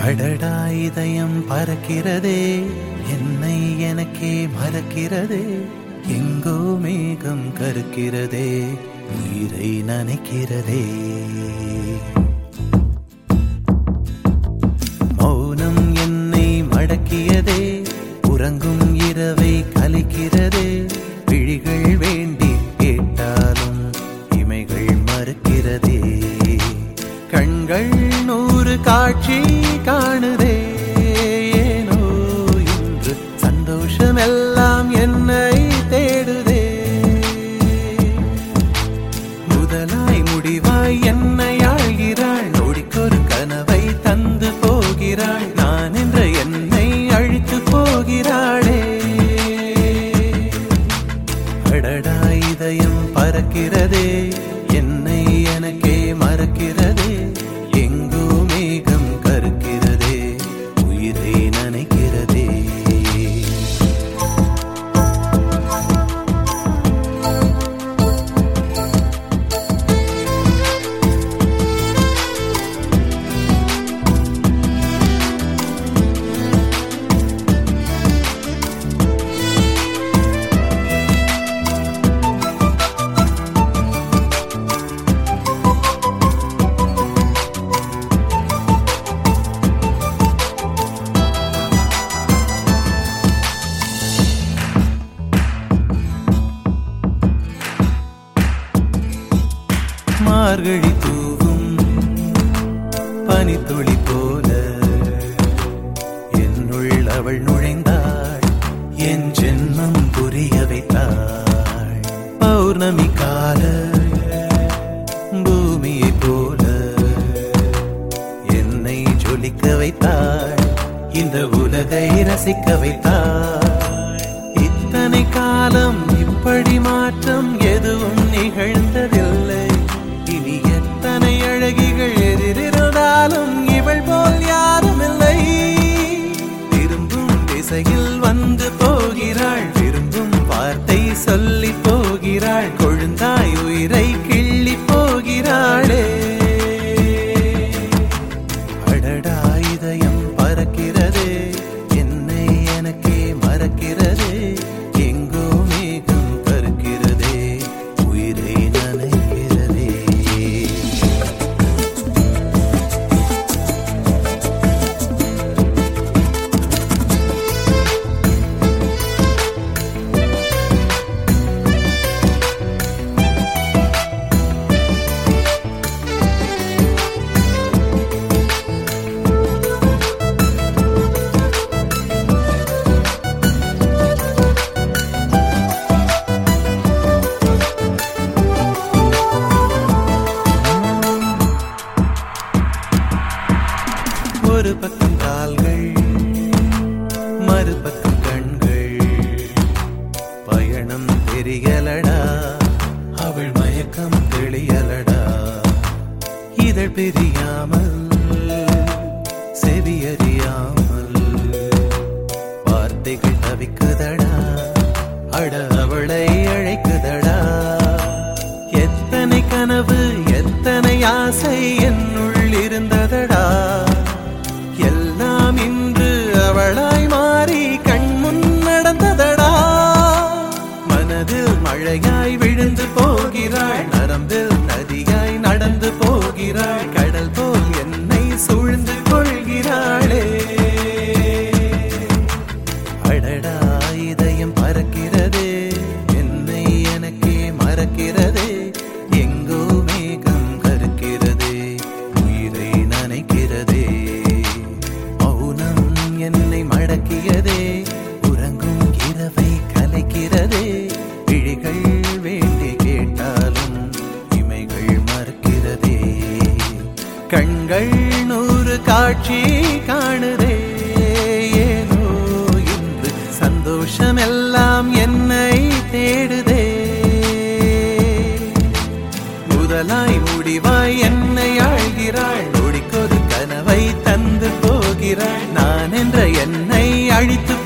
அடடா இதயம் பறக்கிறதே, என்னை எனக்கே மறக்கிறதே, எங்கோ மேகம் கருக்கிறதே, உயிரை நனைக்கிறதே. மௌனம் என்னை மடக்கியதே, உறங்கும் இரவை கலைக்கிறதே, விழிகள் வேண்டி கேட்டாலும் இமைகள் மறுக்கிறதே. கண்கள் 100 காட்சி காணுதே, ஏனோ இன்று சந்தோஷமெல்லாம் என்னை தேடுதே. முதலாய் முடிவாய் என்னை ஆழ்கிறாள், நொடிக்கொரு கனவை தந்து போகிறாள், நான் என்ற என்னை அழித்து போகிறாளே. அடடா இதயம் பறக்கிறதே, என்னை எனக்கே மறக்கிறதே, எங்கோ மேகம் கருக்கிறதே, உயிரை நனைக்கிறதே. மார்கழி தூவும் பனித்துளி போல என்னுள் அவள் நுழைந்தாள், என் ஜென்மம் புரிய வைத்தாள். பௌர்ணமி கால பூமியை போல என்னை ஜொலிக்க வைத்தாள், இந்த உலகை ரசிக்க வைத்தாள். இத்தனை காலம் இப்படி மாற்றம் எதுவும் நிகழ்ந்ததில்லை, இனி எத்தனை அழகிகள் எதிரிருந்தாலும் இவள் போல் யாரும் இல்லை. திரும்பும் திசையில் வந்து போகிறாள், விரும்பும் வார்த்தை சொல்லி போகிறாள், கொழுந்தாய் உயிரை கிள்ளி போகிறாளே. அடடா இதயம் பறக்கிறதே, என்னை எனக்கே மறக்கிறதே, எங்கோ மேகம் கருக்கிறதே, உயிரை நனைக்கிறதே. ஒரு பக்கம் கால்கள், மறுபக்கம் கண்கள், பயணம் தெரியலடா, அவள் மயக்கம் தெளியலடா. இதழ் பிரியாமல் செவியறியாமல் வார்த்தைகள் தவிக்குதடா, அட அவளை அழைக்குதடா. எத்தனை கனவு எத்தனை ஆசை என்னுள் இருந்ததடா, எல்லாம் இன்று அவளாய் மாறி கண்முன் நடந்ததடா. மனதில் மழையாய் விழுந்து போகிறாள், நரம்பில் நதியாய் நடந்து போகிறாள், கடல் போல் என்னை சூழ்ந்து கொள்கிறாளே. அடடா இதயம் பறக்கிறதே, என்னை எனக்கே மறக்கிறதே, எங்கோ மேகம் கருக்கிறதே, உயிரை நனைக்கிறதே. மௌனம் என்னை மடக்கியதே, உறங்கும் இரவை கலைக்கிறதே, விழிகள் வேண்டி கேட்டாலும் இமைகள் மறுக்கிறதே. கண்கள் 100 காட்சி காணுதே, ஏனோ இன்று சந்தோஷமெல்லாம் என்னை தேடுதே. முதலாய் முடிவாய் என்னை ஆழ்கிறாள், நொடிக்கொரு கனவை தந்து போகிறாள், நான் என்ற என்னை அழித்து